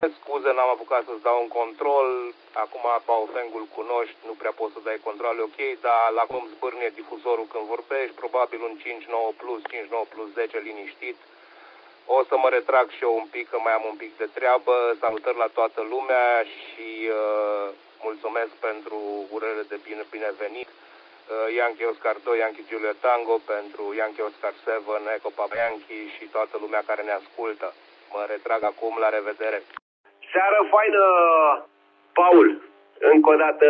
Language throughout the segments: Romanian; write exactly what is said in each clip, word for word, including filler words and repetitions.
Scuze, n-am apucat să-ți dau un control. Acum Baofengul cunoști, nu prea poți să dai control, ok, dar la cum zbârnie difuzorul când vorbești, probabil un cinci nouă plus, cinci nouă plus zece liniștit. O să mă retrag și eu un pic, că mai am un pic de treabă. Salutări la toată lumea și uh, mulțumesc pentru urările de bine, binevenit. Uh, Yankee Oscar doi, Yankee Juliet Tango, pentru Yankee Oscar șapte, Echo Papa Yankee și toată lumea care ne ascultă. Mă retrag acum, la revedere. Seară faină, Paul. Încă o dată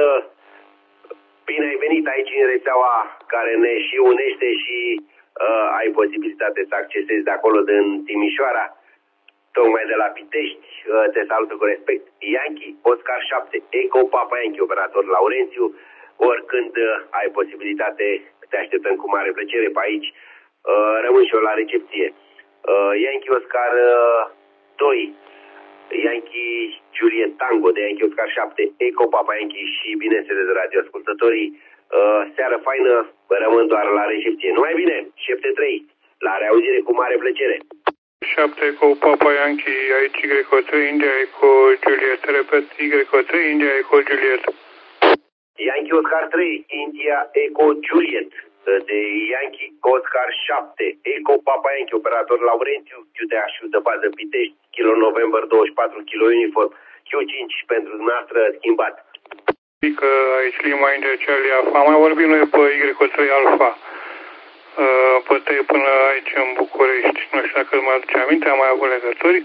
bine ai venit aici în rețeaua care ne și unește și uh, ai posibilitate să accesezi de acolo din Timișoara, tocmai de la Pitești. Uh, te salută cu respect Yankee Oscar șapte, Echo Papa Yankee, operator Laurențiu. Oricând uh, ai posibilitate, te așteptăm cu mare plăcere pe aici. Uh, rămân și eu la recepție. Uh, Yankee Oscar uh, doi, Yankee Juliet Tango de Yankee Oscar șapte, Echo Papa Yankee și bineînțeles radioascultătorii. Uh, seară faină, rămân doar la recepție. Numai bine, șapte trei, la reauzire cu mare plăcere. șapte Echo Papa Yankee, aici Y trei, India Echo Juliet, repet, Y trei, India Echo Juliet. Yankee Oscar trei, India Echo Juliet de Yankee Oscar șapte, Echo Papa Yankee, operator Laurențiu, Q T H de bază Pitești, Kilo November douăzeci și patru, Kilo Uniform, Q cinci pentru dumneavoastră schimbat. Că aici Lima India Charlie Alpha, am mai vorbit noi pe Y trei Alpha, uh, pe trei până aici în București, nu știu dacă mă aduce aminte, am mai avut legături.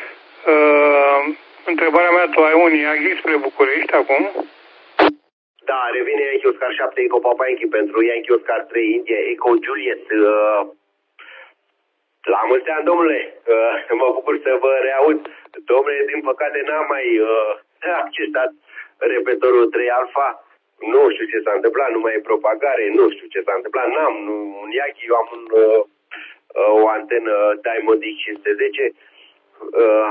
Uh, întrebarea mea, tu ai un I A G I spre București acum? Da, revine Yankee Oscar șapte, Echo Papa Yankee pentru Yankee Oscar trei, India Echo Juliet. Uh, la mulți ani, domnule, uh, mă bucur să vă reaud. Domnule, din păcate n-am mai uh, accesat repetorul trei Alpha. Nu știu ce s-a întâmplat, nu mai e propagare, nu știu ce s-a întâmplat. N-am un Yankee, eu am un, uh, uh, o antenă Diamond X cinci sute zece uh,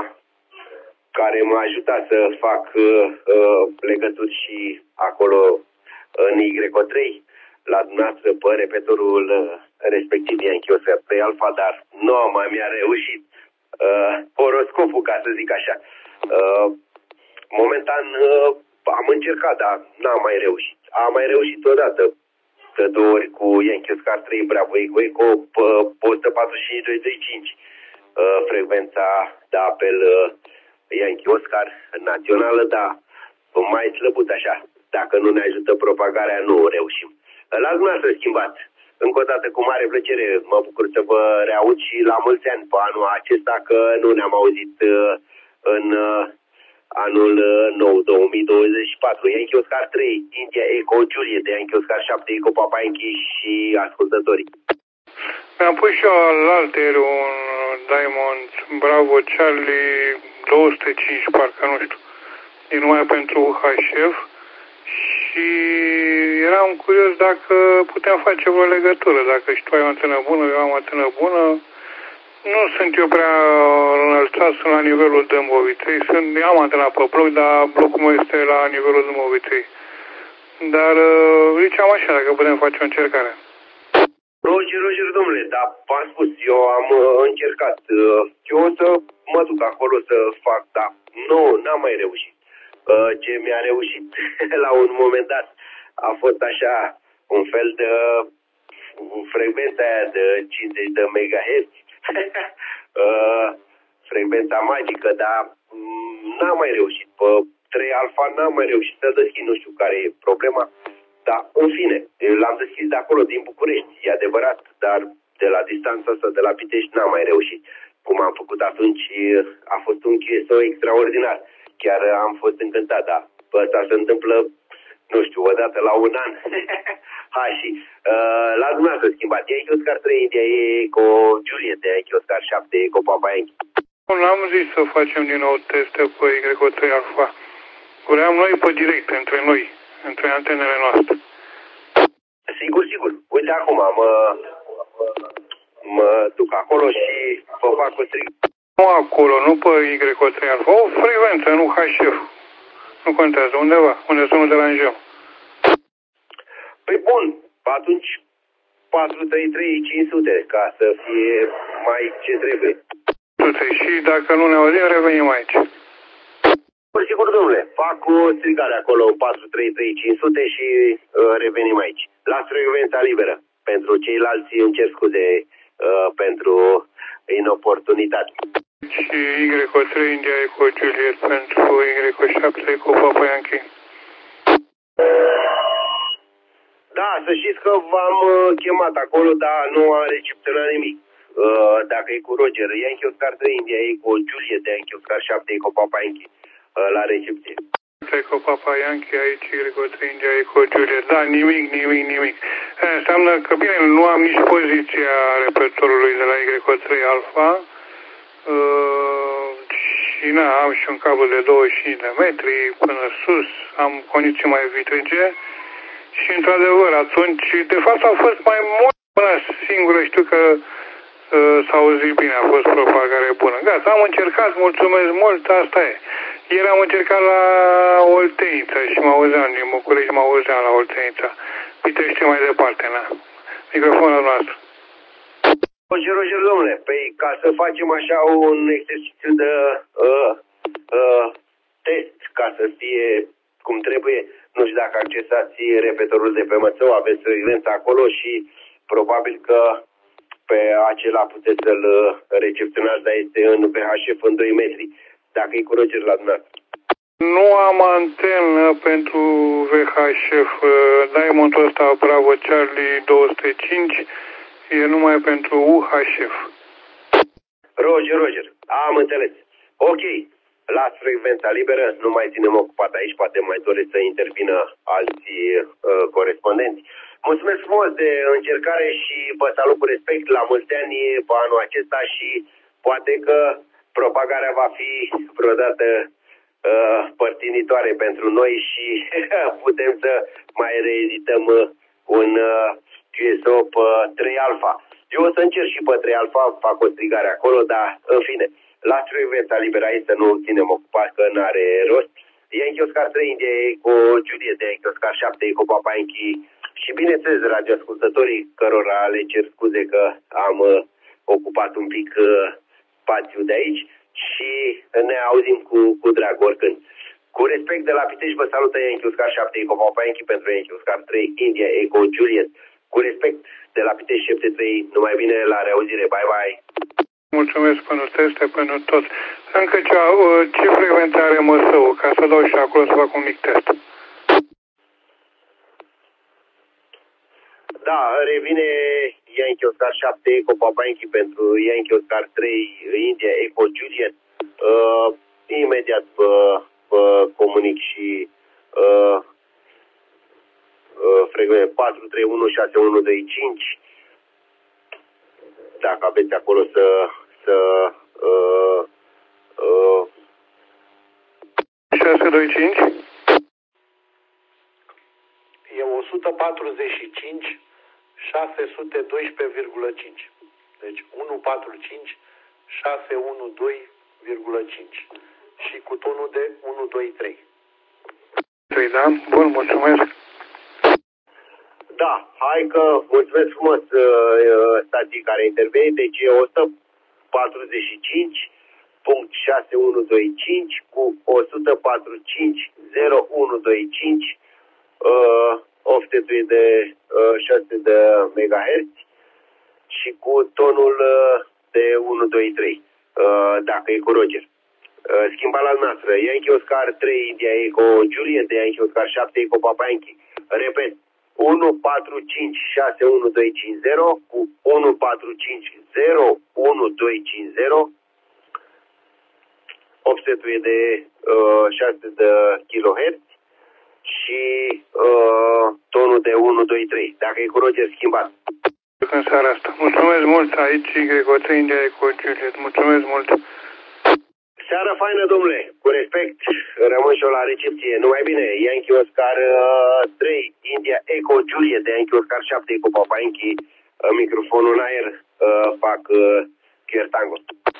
care m-a ajutat să fac uh, uh, legături și acolo în Y trei la dumneavoastră pe repetorul uh, respectiv Yankee Oscar trei Alpha, dar nu mai mi-a reușit uh, horoscopul, ca să zic așa. Uh, momentan uh, am încercat, dar n-am mai reușit. Am mai reușit odată, de două ori cu Yankee Oscar trei Bravo Echo Echo pe o sută patruzeci și cinci doi sute cinci uh, frecvența de apel uh, Yankee Oscar națională, dar mai slăbut așa. Dacă nu ne ajută propagarea, nu reușim. La dumneavoastră schimbat. Încă o dată, cu mare plăcere, mă bucur să vă reaud și la mulți ani pe anul acesta, că nu ne-am auzit uh, în uh, anul uh, nou, două mii douăzeci și patru. Yankee Oscar trei, India Echo Juliet, de Yankee Oscar șapte, Echo Papa Yankee și ascultătorii. Mi-am pus și eu alaltăieri un Diamond Bravo Charlie două sute cinci, parcă, nu știu, e numai pentru H F și eram curios dacă puteam face o legătură, dacă și tu ai o antenă bună, eu am o antenă bună. Nu sunt eu prea înălțat, sunt la nivelul Dâmboviței, sunt, am antena pe bloc, dar blocul meu este la nivelul Dâmboviței. Dar ziceam așa, dacă putem face o încercare. Roger, Roger, domnule, dar v-am spus, eu am uh, încercat. Uh, eu o să mă duc acolo să fac, dar nu, n-am mai reușit. Uh, ce mi-a reușit la un moment dat a fost așa, un fel de uh, frecvența aia de cincizeci de megahertz, uh, frecvența magică, dar um, n-am mai reușit. Pe trei Alpha n-am mai reușit să deschid, nu știu care e problema. Da, în fine, l-am deschis de acolo, din București, e adevărat, dar de la distanța asta, de la Pitești, n-am mai reușit. Cum am făcut atunci, a fost un Q S O extraordinar. Chiar am fost încântat, dar asta se întâmplă, nu știu, odată la un an. Hai și, uh, la dumneavoastră schimbat, Yankee Oscar trei, India Echo Juliet, Yankee Oscar șapte, Echo Papa Yankee. N-am zis să facem din nou teste pe Y trei Alpha. Vreau noi pe direct, între noi, între antenele noastre. Sigur, sigur. Uite acum, mă, mă duc acolo și vă fac o strig. Nu acolo, nu pe Y trei Alpha, o frecvență, nu H F. Nu contează, undeva, unde să nu deranjăm. Păi bun, atunci patru trei trei cinci sute, ca să fie mai ce trebuie. Și dacă nu ne auzim, revenim aici. Sigur, domnule, fac o strigare acolo patru trei trei cinci sute și uh, revenim aici. Las frecvența liberă. Pentru ceilalți îmi cer scuze uh, pentru inoportunitate. Și Y O trei India Eco Juliet pentru Y O șapte Eco Papa Yankee. Da, să știți că v-am chemat acolo, dar nu am recepționat nimic. Uh, dacă e cu Roger, Yankee Oscar trei India Eco Juliet de Yankee Oscar șapte Eco Papa Yankee uh, la recepție. Eco Papa Yankee, aici Y O trei India Eco Juliet. Da, nimic, nimic, nimic. Înseamnă că, bine, nu am nici poziția repetorului de la Y O trei Alpha. Uh, și na, am și un cablu de douăzeci și cinci de metri până sus, am condiții mai vitrige și într-adevăr atunci, de fapt au fost mai mult până singură, știu că uh, s-a auzit bine, a fost propagare bună. Gata, am încercat, mulțumesc mult, asta e. Ieri am încercat la Oltenița și mă auzeam, din București mă auzeam la Oltenița. Pitește mai departe, na. Microfonul nostru. Roger, Roger, domnule, păi ca să facem așa un exercițiu de uh, uh, test, ca să fie cum trebuie, nu știu dacă accesați repetorul de pe Mățău, aveți frecvența acolo și probabil că pe acela puteți să-l recepționați, dar este în V H F în doi metri, dacă e cu Roger la dumneavoastră. Nu am antenă pentru V H F, Diamondul ăsta Bravo Charlie două sute cinci, e numai pentru U H F. Roger, Roger, am înțeles. Ok, las frecvența liberă, nu mai ținem ocupat aici, poate mai doresc să intervină alții uh, corespondenți. Mulțumesc frumos de încercare și vă salut cu respect, la mulți ani pe anul acesta și poate că propagarea va fi vreodată uh, părtinitoare pentru noi și putem să mai reedităm un uh, Q S O pe trei Alpha. Eu o să încerc și pe trei Alpha, fac o strigare acolo, dar în fine, las frecvența liberă aici să nu ținem ocupat, că n-are rost. Yankee Oscar trei India Eco Juliet de Yankee Oscar șapte Eco Papa Yankee și bineînțeles radioascultătorii cărora le cer scuze că am uh, ocupat un pic uh, spațiu de aici și ne auzim cu, cu drag oricând. Cu respect de la Pitești vă salută Yankee Oscar șapte Eco Papa Yankee pentru Yankee Oscar trei India Eco Juliet. Cu respect de la Pitești șapte trei, numai bine, la reauzire, bye bye. Mulțumesc pentru teste, pentru tot. Încă ce, ce frecvență are Măsău, ca să dau și acolo să fac un mic test. Da, revine Yankee Oscar șapte Eco Papa Yankee pentru Yankee Oscar trei India Eco Juliet. Uh, imediat vă, vă comunic și uh, uh, frecvență patru trei unu șase unu doi cinci. Dacă aveți acolo să... să uh, uh, șase doi cinci? E o sută patruzeci și cinci șase sute doisprezece virgulă cinci. Deci unu patru cinci șase unu doi virgulă cinci. Și cu tonul de unu doi trei. trei, da? Bun, mulțumesc. Da, hai că mulțumesc frumos uh, stații care intervine. Deci e o sută patruzeci și cinci șase unu doi cinci cu o sută patruzeci și cinci zero unu doi cinci uh, oftetul de uh, șase de megahertz și cu tonul uh, de unu doi trei, uh, dacă e cu Roger. Uh, schimba la noastră, Yankee Oscar trei India Eco Juliet de Yankee Oscar șapte Eco Papa Yankee. Repet, unu patru cinci șase unu doi cinci zero cu unu patru cinci zero unu doi cinci zero. Offsetul e de uh, șase de kilohertz și uh, tonul de unu doi trei. Dacă e cu Roger, schimbat. În seara asta. Mulțumesc mult, aici Y O trei India Eco Juliet. Mulțumesc mult. Seara faină, domnule. Cu respect, rămân și eu la recepție. Numai bine, Yankee Oscar uh, trei India Eco Juliet de Yankee Oscar șapte Eco Papa Yankee, uh, microfonul în aer, uh, fac uh, Kier Tango.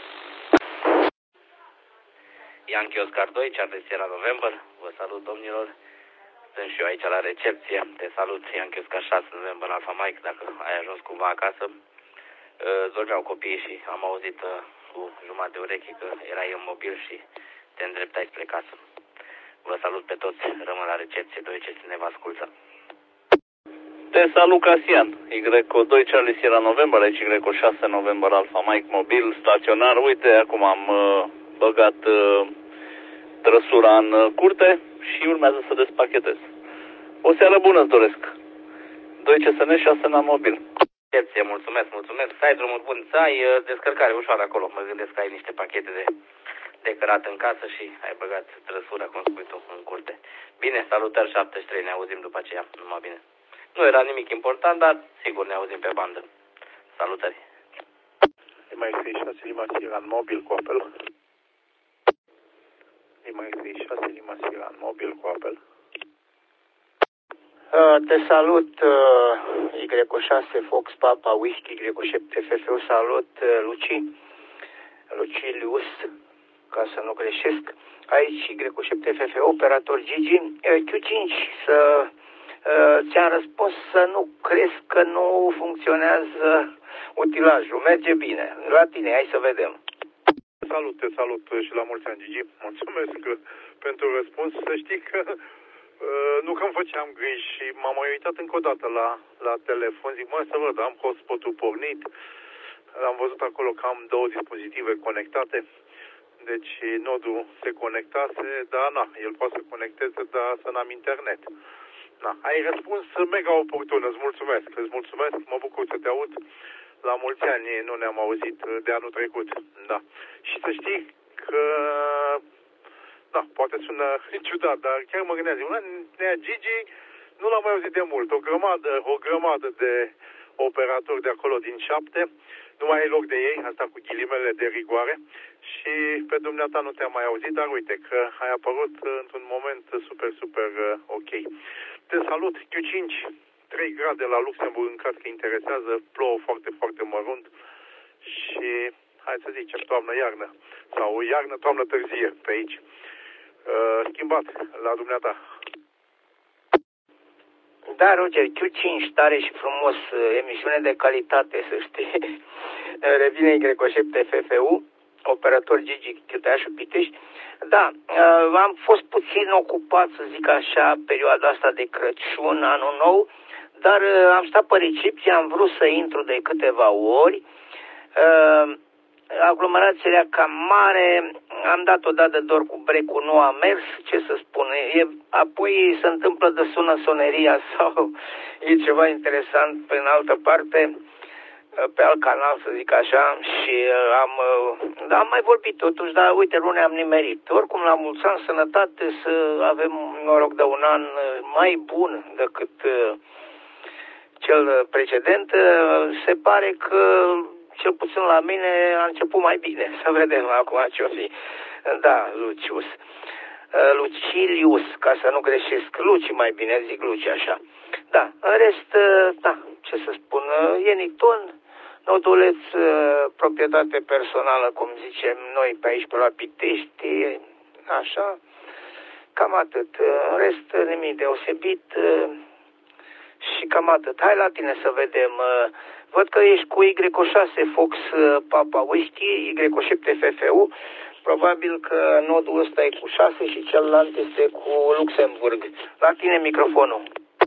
Yankee Oscar doi, Charlie Sierra November, vă salut, domnilor. Sunt și eu aici la recepție. Te salut, Yankee Oscar șase November Alpha Mike, dacă ai ajuns cumva acasă. Uh, dormeau copiii și am auzit uh, cu jumătate de urechi că erai în mobil și te îndreptai spre casă. Vă salut pe toți, rămân la recepție, doi ce ne vă ascultă. Te salut, Casian. Y doi Charlie Sierra November, aici Y șase November Alpha Mike mobil, staționar. Uite, acum am uh, băgat uh, trăsura în uh, curte și urmează să despachetez. O seară bună îți doresc. doi C S N șase N mobil. Recepție, mulțumesc, mulțumesc. Să ai drumul bun, să ai uh, descărcare ușoară acolo. Mă gândesc că ai niște pachete de, de cărat în casă și ai băgat trăsura, cum spui tu, în curte. Bine, salutări șaptezeci și trei, ne auzim după aceea, numai bine. Nu era nimic important, dar sigur ne auzim pe bandă. Salutări. M X șase Lima Sierra în mobil cu apel. M X șase Lima Sierra în mobil cu apel. Uh, te salut, uh, Y șase Fox Papa Whisky, Y șapte F F U, salut, uh, Luci, Lucilius, ca să nu greșesc. Aici Y șapte F F U, operator Gigi, uh, Q cinci, să... Uh, ți-am răspuns să nu crezi că nu funcționează utilajul. Merge bine. La tine, hai să vedem. Salut, te salut și la mulți ani, Gigi. Mulțumesc pentru răspuns. Să știi că uh, nu că îmi făceam griji și m-am mai uitat încă o dată la, la telefon. Zic, mă, să văd, am hotspot-ul pornit. Am văzut acolo că am două dispozitive conectate. Deci nodul se conectase, dar na, el poate să conecteze, dar să n-am internet. Da, ai răspuns mega oportun, îți mulțumesc, îți mulțumesc, mă bucur să te aud. La mulți ani nu ne-am auzit de anul trecut, da. Și să știi că, da, poate sună ciudat, dar chiar mă gândeam, zic, Nea Gigi nu l-am mai auzit de mult, o grămadă, o grămadă de operatori de acolo din șapte, nu mai ai loc de ei, asta cu ghilimele de rigoare, și pe dumneata nu te-am mai auzit, dar uite că ai apărut într-un moment super, super uh, ok. Te salut, Q cinci, trei grade la Luxemburg, în caz că interesează, plouă foarte, foarte mărunt și, hai să zicem, toamnă-iarnă, sau iarnă-toamnă târzie pe aici. Uh, schimbat la dumneata. Da, Roger, Q cinci, tare și frumos, emisiune de calitate, să știi. Revine Y șapte F F U, operator Gigi Chiutașul Pitești. Da, am fost puțin ocupat, să zic așa, perioada asta de Crăciun, anul nou, dar am stat pe recepție, am vrut să intru de câteva ori. Aglomerația cam mare, am dat o dată doar cu brecul, nu a mers, ce să spun, e, apoi se întâmplă de sună soneria sau e ceva interesant pe în altă parte, pe alt canal, să zic așa, și am, da, am mai vorbit totuși, dar uite, nu ne-am nimerit. Oricum, la mulți ani, sănătate, să avem noroc de un an mai bun decât cel precedent. Se pare că cel puțin la mine a început mai bine. Să vedem acum ce-o fi. Da, Lucius. Lucilius, ca să nu greșesc. Luci mai bine, zic Luci așa. Da, în rest, da, ce să spun, e Nicton, noduleț, proprietate personală, cum zicem noi pe aici, pe la Pitești, așa, cam atât. În rest, nimic deosebit și cam atât. Hai la tine să vedem. Văd că ești cu Y șase Fox Papa Whisky, Y șapte F F U. Probabil că nodul ăsta e cu șase și celălalt este cu Luxemburg. La tine microfonul.